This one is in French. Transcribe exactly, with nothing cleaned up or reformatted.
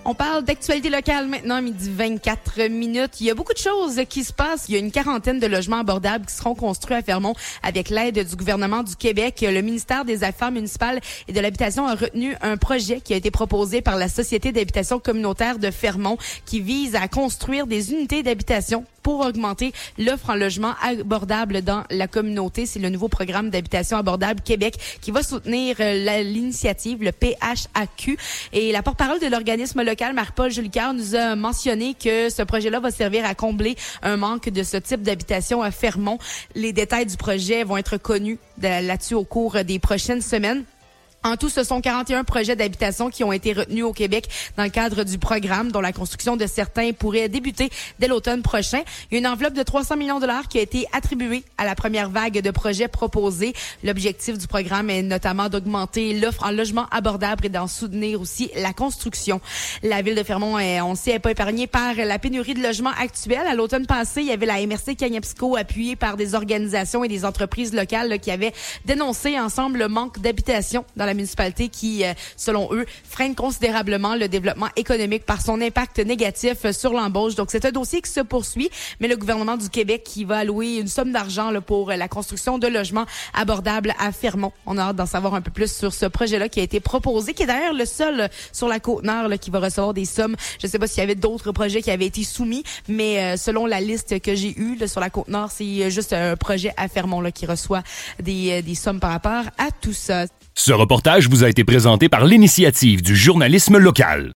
On parle d'actualité locale maintenant, midi vingt-quatre minutes. Il y a beaucoup de choses qui se passent. Il y a une quarantaine de logements abordables qui seront construits à Fermont avec l'aide du gouvernement du Québec. Le ministère des Affaires municipales et de l'Habitation a retenu un projet qui a été proposé par la Société d'habitation communautaire de Fermont qui vise à construire des unités d'habitation pour augmenter l'offre en logement abordable dans la communauté. C'est le nouveau programme d'habitation abordable Québec qui va soutenir la, l'initiative, le P H A Q. Et la porte-parole de l'organisme local, Marie-Paul Jolicoeur, nous a mentionné que ce projet-là va servir à combler un manque de ce type d'habitation à Fermont. Les détails du projet vont être connus là-dessus au cours des prochaines semaines. En tout, ce sont quarante et un projets d'habitation qui ont été retenus au Québec dans le cadre du programme, dont la construction de certains pourrait débuter dès l'automne prochain. Il y a une enveloppe de trois cents millions de dollars qui a été attribuée à la première vague de projets proposés. L'objectif du programme est notamment d'augmenter l'offre en logement abordable et d'en soutenir aussi la construction. La ville de Fermont, on le sait, n'est pas épargnée par la pénurie de logements actuelle. À l'automne passé, il y avait la M R C Kagnapsco appuyée par des organisations et des entreprises locales là, qui avaient dénoncé ensemble le manque d'habitation dans la municipalité qui, selon eux, freine considérablement le développement économique par son impact négatif sur l'embauche. Donc, c'est un dossier qui se poursuit, mais le gouvernement du Québec qui va allouer une somme d'argent là, pour la construction de logements abordables à Fermont. On a hâte d'en savoir un peu plus sur ce projet-là qui a été proposé, qui est d'ailleurs le seul sur la Côte-Nord là, qui va recevoir des sommes. Je ne sais pas s'il y avait d'autres projets qui avaient été soumis, mais euh, selon la liste que j'ai eue là, sur la Côte-Nord, c'est juste un projet à Fermont là, qui reçoit des, des sommes par rapport à tout ça. Ce reportage vous a été présenté par l'Initiative du journalisme local.